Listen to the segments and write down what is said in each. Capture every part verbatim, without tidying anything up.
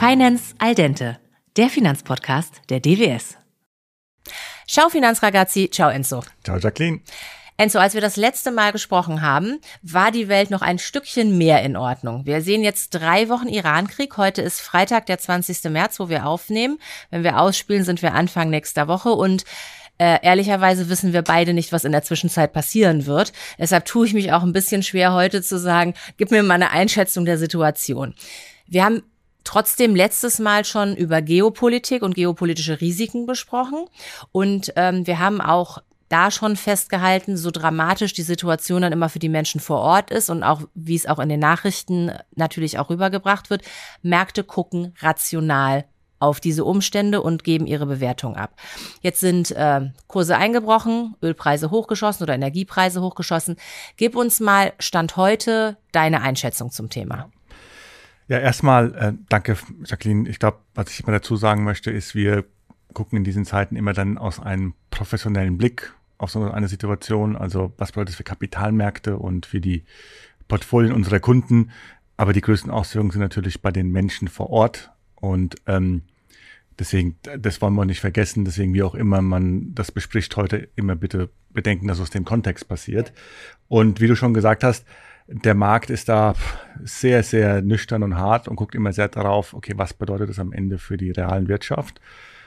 Finance al dente, der Finanzpodcast der D W S. Ciao Finanzragazzi, ciao Enzo. Ciao Jacqueline. Enzo, als wir das letzte Mal gesprochen haben, war die Welt noch ein Stückchen mehr in Ordnung. Wir sehen jetzt drei Wochen Irankrieg. Heute ist Freitag, der zwanzigsten März, wo wir aufnehmen. Wenn wir ausspielen, sind wir Anfang nächster Woche und äh, ehrlicherweise wissen wir beide nicht, was in der Zwischenzeit passieren wird. Deshalb tue ich mich auch ein bisschen schwer, heute zu sagen, gib mir mal eine Einschätzung der Situation. Wir haben trotzdem letztes Mal schon über Geopolitik und geopolitische Risiken besprochen und ähm, wir haben auch da schon festgehalten, so dramatisch die Situation dann immer für die Menschen vor Ort ist und auch, wie es auch in den Nachrichten natürlich auch rübergebracht wird, Märkte gucken rational auf diese Umstände und geben ihre Bewertung ab. Jetzt sind äh, Kurse eingebrochen, Ölpreise hochgeschossen oder Energiepreise hochgeschossen. Gib uns mal Stand heute deine Einschätzung zum Thema. Ja, erstmal äh, danke Jacqueline. Ich glaube, was ich immer dazu sagen möchte, ist, wir gucken in diesen Zeiten immer dann aus einem professionellen Blick auf so eine Situation. Also was bedeutet das für Kapitalmärkte und für die Portfolien unserer Kunden. Aber die größten Auswirkungen sind natürlich bei den Menschen vor Ort. Und ähm, deswegen, das wollen wir nicht vergessen. Deswegen, wie auch immer man das bespricht heute, immer bitte bedenken, dass es aus dem Kontext passiert. Und wie du schon gesagt hast, der Markt ist da sehr, sehr nüchtern und hart und guckt immer sehr darauf, okay, was bedeutet das am Ende für die realen Wirtschaft?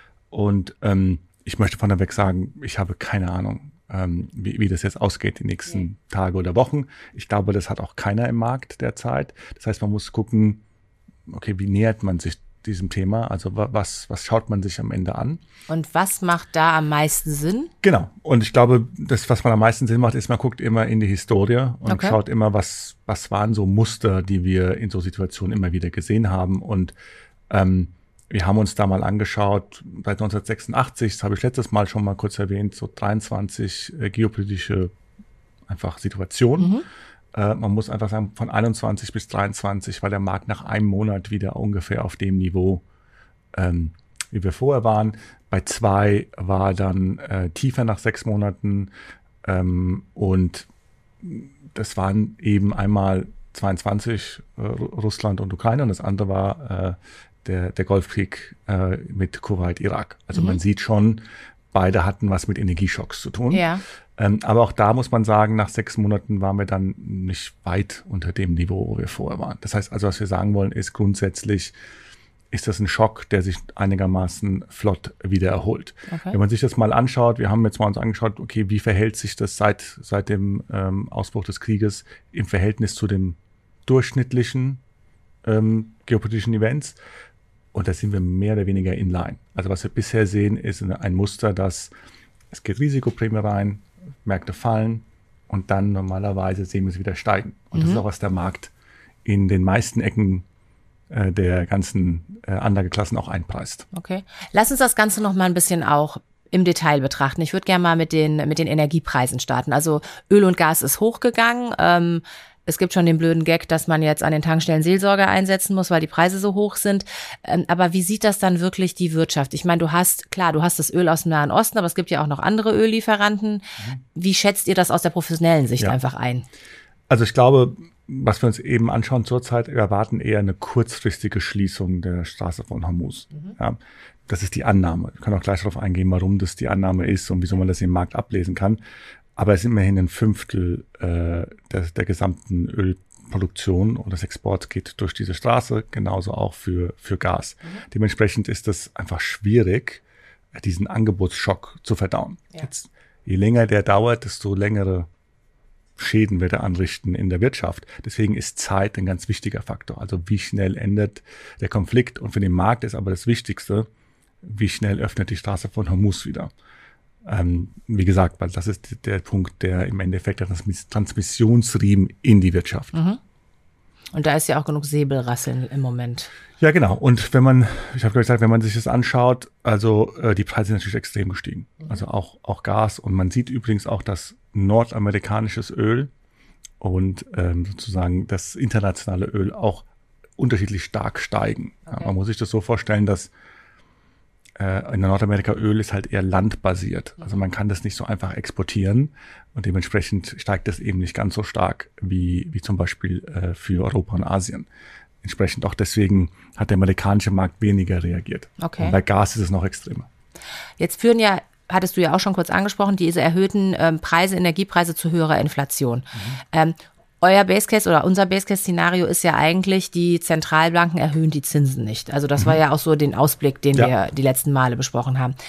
Und ähm, ich möchte vorneweg sagen, ich habe keine Ahnung, ähm, wie, wie das jetzt ausgeht die nächsten okay. Tage oder Wochen. Ich glaube, das hat auch keiner im Markt derzeit. Das heißt, man muss gucken, okay, wie nähert man sich diesem Thema? Also was, was schaut man sich am Ende an? Und was macht da am meisten Sinn? Genau. Und ich glaube, das, was man am meisten Sinn macht, ist, man guckt immer in die Historie und okay. schaut immer, was, was waren so Muster, die wir in so Situationen immer wieder gesehen haben. Und ähm, wir haben uns da mal angeschaut, seit neunzehnhundertsechsundachtzig, das habe ich letztes Mal schon mal kurz erwähnt, so dreiundzwanzig äh, geopolitische einfach Situationen. Mhm. Äh, man muss einfach sagen, von einundzwanzig bis dreiundzwanzig war der Markt nach einem Monat wieder ungefähr auf dem Niveau, ähm, wie wir vorher waren. Bei zwei war dann äh, tiefer nach sechs Monaten ähm, und das waren eben einmal zweiundzwanzig äh, Russland und Ukraine und das andere war äh, Der, der Golfkrieg äh, mit Kuwait, Irak. Also mhm. man sieht schon, beide hatten was mit Energieschocks zu tun. Ja. Ähm, aber auch da muss man sagen, nach sechs Monaten waren wir dann nicht weit unter dem Niveau, wo wir vorher waren. Das heißt also, was wir sagen wollen, ist grundsätzlich, ist das ein Schock, der sich einigermaßen flott wieder erholt. Okay. Wenn man sich das mal anschaut, wir haben jetzt mal uns angeschaut, okay, wie verhält sich das seit, seit dem ähm, Ausbruch des Krieges im Verhältnis zu dem durchschnittlichen ähm, geopolitischen Events? Und da sind wir mehr oder weniger in line. Also was wir bisher sehen, ist ein Muster, dass es geht Risikoprämie rein, Märkte fallen und dann normalerweise sehen wir es wieder steigen. Und mhm. das ist auch, was der Markt in den meisten Ecken äh, der ganzen äh, Anlageklassen auch einpreist. Okay. Lass uns das Ganze noch mal ein bisschen auch im Detail betrachten. Ich würde gerne mal mit den, mit den Energiepreisen starten. Also Öl und Gas ist hochgegangen. Ähm, Es gibt schon den blöden Gag, dass man jetzt an den Tankstellen Seelsorger einsetzen muss, weil die Preise so hoch sind. Aber wie sieht das dann wirklich die Wirtschaft? Ich meine, du hast, klar, du hast das Öl aus dem Nahen Osten, aber es gibt ja auch noch andere Öllieferanten. Mhm. Wie schätzt ihr das aus der professionellen Sicht ja. einfach ein? Also ich glaube, was wir uns eben anschauen zurzeit, wir erwarten eher eine kurzfristige Schließung der Straße von Hormuz. Mhm. Ja, das ist die Annahme. Wir können auch gleich darauf eingehen, warum das die Annahme ist und wieso man das im Markt ablesen kann. Aber es ist immerhin ein Fünftel äh, der, der gesamten Ölproduktion und des Exports geht durch diese Straße, genauso auch für, für Gas. Mhm. Dementsprechend ist es einfach schwierig, diesen Angebotsschock zu verdauen. Ja. Jetzt, je länger der dauert, desto längere Schäden wird er anrichten in der Wirtschaft. Deswegen ist Zeit ein ganz wichtiger Faktor. Also wie schnell endet der Konflikt? Und für den Markt ist aber das Wichtigste, wie schnell öffnet die Straße von Hormuz wieder. Ähm, wie gesagt, weil das ist der Punkt, der im Endeffekt der Transmissionsriemen in die Wirtschaft. Mhm. Und da ist ja auch genug Säbelrasseln im Moment. Ja, genau. Und wenn man, ich habe gesagt, wenn man sich das anschaut, also äh, die Preise sind natürlich extrem gestiegen. Mhm. Also auch, auch Gas. Und man sieht übrigens auch, dass nordamerikanisches Öl und ähm, sozusagen das internationale Öl auch unterschiedlich stark steigen. Okay. Ja, man muss sich das so vorstellen, dass in Nordamerika Öl ist halt eher landbasiert. Also man kann das nicht so einfach exportieren und dementsprechend steigt das eben nicht ganz so stark wie, wie zum Beispiel äh, für Europa und Asien. entsprechend auch deswegen hat der amerikanische Markt weniger reagiert. Okay. Und bei Gas ist es noch extremer. Jetzt führen ja, hattest du ja auch schon kurz angesprochen, diese erhöhten ähm, Preise, Energiepreise zu höherer Inflation. Mhm. Ähm, euer Basecase oder unser Basecase-Szenario ist ja eigentlich, die Zentralbanken erhöhen die Zinsen nicht. Also das mhm. war ja auch so den Ausblick, den ja. wir die letzten Male besprochen haben.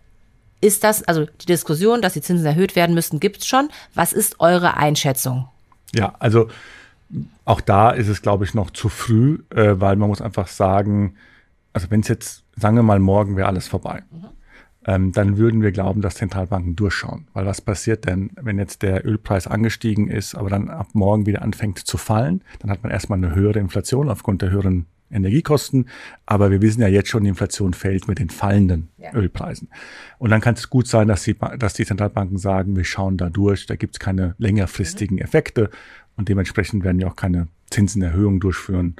Ist das, also die Diskussion, dass die Zinsen erhöht werden müssten, gibt es schon. Was ist eure Einschätzung? Ja, also auch da ist es, glaube ich, noch zu früh, äh, weil man muss einfach sagen, also wenn es jetzt, sagen wir mal, morgen wäre alles vorbei, mhm. ähm, dann würden wir glauben, dass Zentralbanken durchschauen. Weil was passiert denn, wenn jetzt der Ölpreis angestiegen ist, aber dann ab morgen wieder anfängt zu fallen, dann hat man erstmal eine höhere Inflation aufgrund der höheren Energiekosten, aber wir wissen ja jetzt schon, die Inflation fällt mit den fallenden ja. Ölpreisen. Und dann kann es gut sein, dass die, dass die Zentralbanken sagen, wir schauen da durch, da gibt es keine längerfristigen mhm. Effekte und dementsprechend werden die auch keine Zinsenerhöhungen durchführen.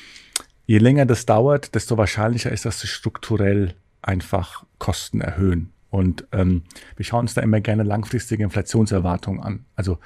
Je länger das dauert, desto wahrscheinlicher ist, dass sie strukturell einfach Kosten erhöhen. Und ähm, wir schauen uns da immer gerne langfristige Inflationserwartungen an. Also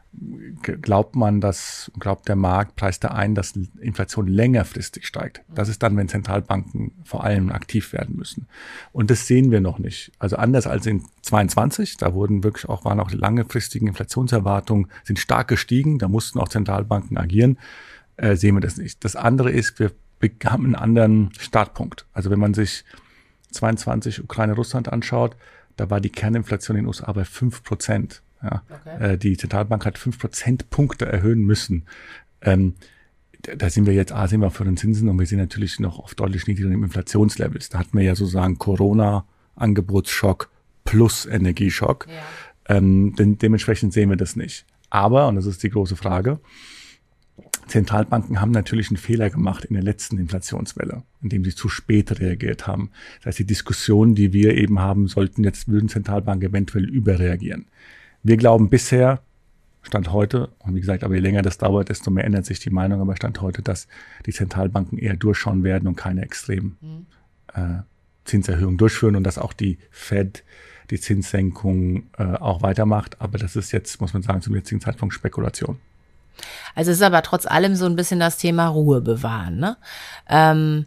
glaubt man, dass, glaubt der Markt, preist er ein, dass Inflation längerfristig steigt. Das ist dann, wenn Zentralbanken vor allem aktiv werden müssen. Und das sehen wir noch nicht. Also anders als in zweiundzwanzig, da wurden wirklich auch, waren auch die langfristigen Inflationserwartungen, sind stark gestiegen, da mussten auch Zentralbanken agieren, äh, sehen wir das nicht. Das andere ist, wir, wir haben einen anderen Startpunkt. Also wenn man sich zweiundzwanzig Ukraine-Russland anschaut, da war die Kerninflation in den U S A bei fünf Prozent. Ja, okay. äh, die Zentralbank hat fünf Prozentpunkte erhöhen müssen. Ähm, da, da sind wir jetzt, A, sind wir für den Zinsen und wir sind natürlich noch auf deutlich niedrigeren Inflationslevels. Da hatten wir ja sozusagen Corona-Angebotsschock plus Energieschock. Ja. Ähm, denn, dementsprechend sehen wir das nicht. Aber, und das ist die große Frage, Zentralbanken haben natürlich einen Fehler gemacht in der letzten Inflationswelle, indem sie zu spät reagiert haben. Das heißt, die Diskussion, die wir eben haben sollten, jetzt würden Zentralbanken eventuell überreagieren. Wir glauben bisher, Stand heute, und wie gesagt, aber je länger das dauert, desto mehr ändert sich die Meinung, aber Stand heute, dass die Zentralbanken eher durchschauen werden und keine extremen mhm. äh, Zinserhöhungen durchführen und dass auch die Fed die Zinssenkung äh, auch weitermacht. Aber das ist jetzt, muss man sagen, zum jetzigen Zeitpunkt Spekulation. Also es ist aber trotz allem so ein bisschen das Thema Ruhe bewahren, ne? Ähm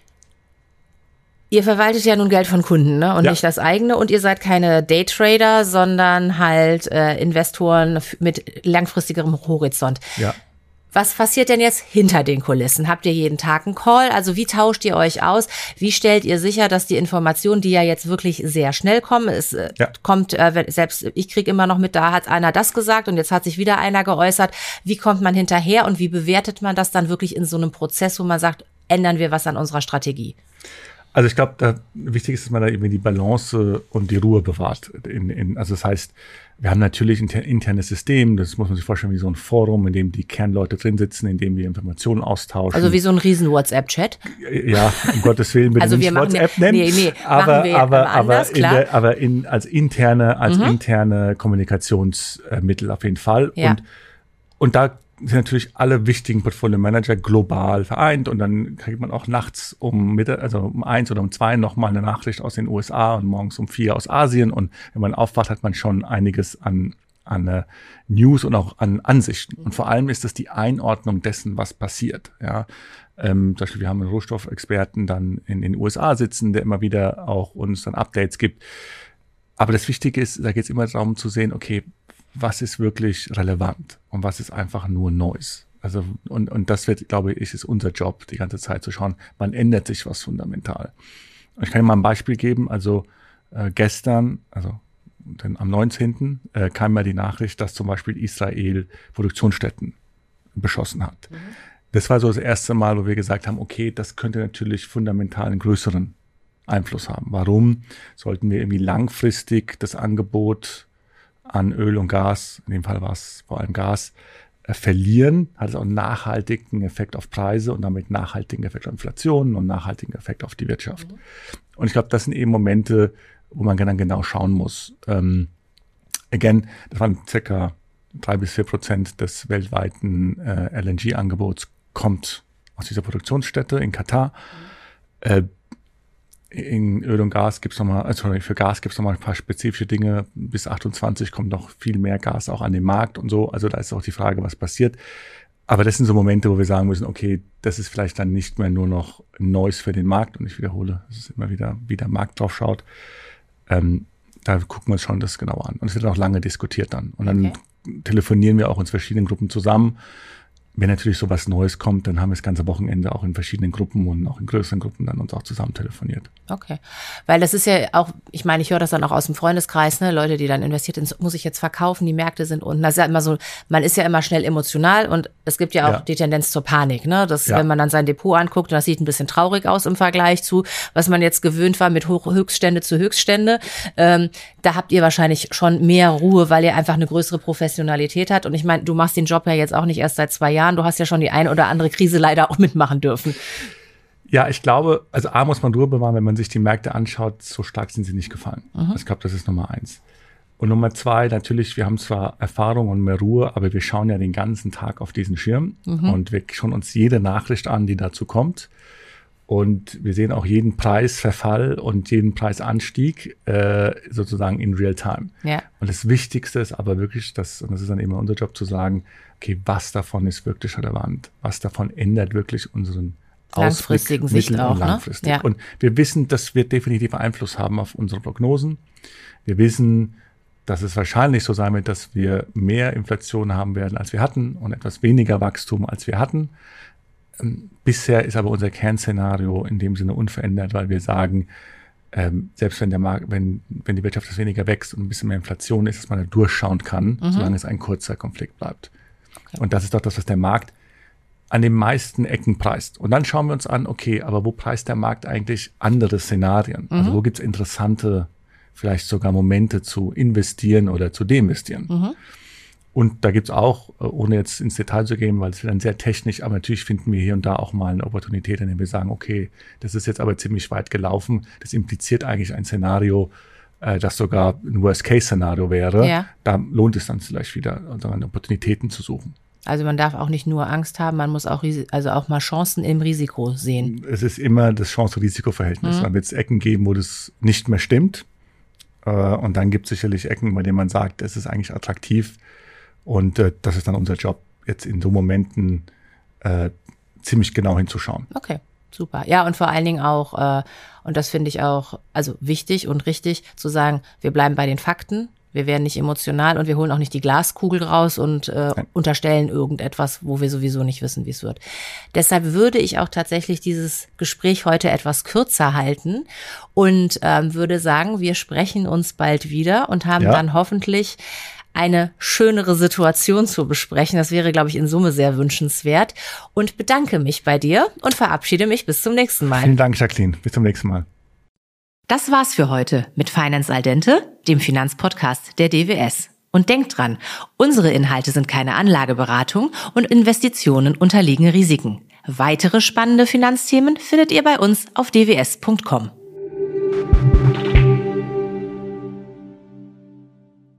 Ihr verwaltet ja nun Geld von Kunden, ne? Und ja. nicht das eigene. Und ihr seid keine Daytrader, sondern halt äh, Investoren mit langfristigerem Horizont. Ja. Was passiert denn jetzt hinter den Kulissen? Habt ihr jeden Tag einen Call? Also wie tauscht ihr euch aus? Wie stellt ihr sicher, dass die Informationen, die ja jetzt wirklich sehr schnell kommen, es äh, ja. kommt, äh, selbst ich kriege immer noch mit, da hat einer das gesagt und jetzt hat sich wieder einer geäußert. Wie kommt man hinterher und wie bewertet man das dann wirklich in so einem Prozess, wo man sagt, ändern wir was an unserer Strategie? Also ich glaube, da wichtig ist, dass man da eben die Balance und die Ruhe bewahrt. In, in, also das heißt, wir haben natürlich ein inter, internes System, das muss man sich vorstellen wie so ein Forum, in dem die Kernleute drin sitzen, in dem wir Informationen austauschen. Also wie so ein riesen WhatsApp-Chat? Ja, um Gottes Willen bitte also nicht wir WhatsApp wir, nennen. Nee, nee, aber, machen wir aber, anders, aber, in der, aber in, als interne, als mhm. interne Kommunikationsmittel auf jeden Fall. Ja. Und, und da sind natürlich alle wichtigen Portfolio-Manager global vereint und dann kriegt man auch nachts um Mitte, also um eins oder um zwei nochmal eine Nachricht aus den U S A und morgens um vier aus Asien und wenn man aufwacht, hat man schon einiges an, an uh, News und auch an Ansichten und vor allem ist es die Einordnung dessen, was passiert, ja. Ähm, zum Beispiel, wir haben einen Rohstoffexperten dann in den U S A sitzen, der immer wieder auch uns dann Updates gibt. Aber das Wichtige ist, da geht es immer darum zu sehen, okay, was ist wirklich relevant und was ist einfach nur Noise. Also und und das wird, glaube ich, ist unser Job, die ganze Zeit zu schauen, wann ändert sich was fundamental. Und ich kann Ihnen mal ein Beispiel geben. Also äh, gestern, also denn am neunzehnten Äh, kam ja die Nachricht, dass zum Beispiel Israel Produktionsstätten beschossen hat. Mhm. Das war so das erste Mal, wo wir gesagt haben, okay, das könnte natürlich fundamental einen größeren Einfluss haben. Warum sollten wir irgendwie langfristig das Angebot an Öl und Gas, in dem Fall war es vor allem Gas, äh, verlieren, hat es auch einen nachhaltigen Effekt auf Preise und damit nachhaltigen Effekt auf Inflation und nachhaltigen Effekt auf die Wirtschaft. Mhm. Und ich glaube, das sind eben Momente, wo man dann genau schauen muss. Ähm, again, das waren circa drei bis vier Prozent des weltweiten äh, L N G-Angebots kommt aus dieser Produktionsstätte in Katar. Mhm. Äh, In Öl und Gas gibt's nochmal, also für Gas gibt's nochmal ein paar spezifische Dinge. Bis achtundzwanzig kommt noch viel mehr Gas auch an den Markt und so. Also da ist auch die Frage, was passiert. Aber das sind so Momente, wo wir sagen müssen, okay, das ist vielleicht dann nicht mehr nur noch Neues für den Markt. Und ich wiederhole, es ist immer wieder, wie der Markt drauf schaut. Ähm, da gucken wir uns schon das genauer an. Und es wird auch lange diskutiert dann. Und dann okay. telefonieren wir auch in verschiedenen Gruppen zusammen. Wenn natürlich sowas Neues kommt, dann haben wir das ganze Wochenende auch in verschiedenen Gruppen und auch in größeren Gruppen dann uns auch zusammen telefoniert. Okay, weil das ist ja auch, ich meine, ich höre das dann auch aus dem Freundeskreis, ne, Leute, die dann investiert sind, muss ich jetzt verkaufen, die Märkte sind unten. Das ist ja immer so, man ist ja immer schnell emotional und es gibt ja auch ja. die Tendenz zur Panik, ne, dass ja. wenn man dann sein Depot anguckt, das sieht ein bisschen traurig aus im Vergleich zu, was man jetzt gewöhnt war mit Hoch- Höchststände zu Höchststände. Ähm, da habt ihr wahrscheinlich schon mehr Ruhe, weil ihr einfach eine größere Professionalität habt. Und ich meine, du machst den Job ja jetzt auch nicht erst seit zwei Jahren. Du hast ja schon die eine oder andere Krise leider auch mitmachen dürfen. Ja, ich glaube, also A, muss man Ruhe bewahren, wenn man sich die Märkte anschaut, so stark sind sie nicht gefallen. Mhm. Ich glaube, das ist Nummer eins. Und Nummer zwei, natürlich, wir haben zwar Erfahrung und mehr Ruhe, aber wir schauen ja den ganzen Tag auf diesen Schirm mhm. und wir schauen uns jede Nachricht an, die dazu kommt. Und wir sehen auch jeden Preisverfall und jeden Preisanstieg äh, sozusagen in real time. Ja. Und das Wichtigste ist aber wirklich, das, und das ist dann immer unser Job zu sagen, okay, was davon ist wirklich relevant? Was davon ändert wirklich unseren langfristigen Ausblick, Sicht auch, langfristig. Ne? Ja. Und wir wissen, das wird definitiv Einfluss haben auf unsere Prognosen. Wir wissen, dass es wahrscheinlich so sein wird, dass wir mehr Inflation haben werden, als wir hatten und etwas weniger Wachstum, als wir hatten. Bisher ist aber unser Kernszenario in dem Sinne unverändert, weil wir sagen, ähm, selbst wenn der Markt, wenn, wenn die Wirtschaft weniger wächst und ein bisschen mehr Inflation ist, dass man da durchschauen kann, mhm. solange es ein kurzer Konflikt bleibt. Okay. Und das ist doch das, was der Markt an den meisten Ecken preist. Und dann schauen wir uns an, okay, aber wo preist der Markt eigentlich andere Szenarien? Mhm. Also wo gibt es interessante, vielleicht sogar Momente zu investieren oder zu deinvestieren? Mhm. Und da gibt's auch, ohne jetzt ins Detail zu gehen, weil es wird dann sehr technisch, aber natürlich finden wir hier und da auch mal eine Opportunität, in der wir sagen, okay, das ist jetzt aber ziemlich weit gelaufen. Das impliziert eigentlich ein Szenario, äh, das sogar ein Worst-Case-Szenario wäre. Ja. Da lohnt es dann vielleicht wieder, also Opportunitäten zu suchen. Also man darf auch nicht nur Angst haben, man muss auch also auch mal Chancen im Risiko sehen. Es ist immer das Chance-Risiko-Verhältnis. Mhm. Man wird es Ecken geben, wo das nicht mehr stimmt. Äh, und dann gibt es sicherlich Ecken, bei denen man sagt, es ist eigentlich attraktiv. Und äh, das ist dann unser Job, jetzt in so Momenten äh, ziemlich genau hinzuschauen. Okay, super. Ja, und vor allen Dingen auch, äh, und das finde ich auch also wichtig und richtig, zu sagen, wir bleiben bei den Fakten, wir werden nicht emotional und wir holen auch nicht die Glaskugel raus und äh, unterstellen irgendetwas, wo wir sowieso nicht wissen, wie es wird. Deshalb würde ich auch tatsächlich dieses Gespräch heute etwas kürzer halten und ähm, würde sagen, wir sprechen uns bald wieder und haben ja. dann hoffentlich eine schönere Situation zu besprechen. Das wäre, glaube ich, in Summe sehr wünschenswert. Und bedanke mich bei dir und verabschiede mich bis zum nächsten Mal. Vielen Dank, Jacqueline. Bis zum nächsten Mal. Das war's für heute mit Finance al dente, dem Finanzpodcast der D W S. Und denkt dran, unsere Inhalte sind keine Anlageberatung und Investitionen unterliegen Risiken. Weitere spannende Finanzthemen findet ihr bei uns auf d w s punkt com.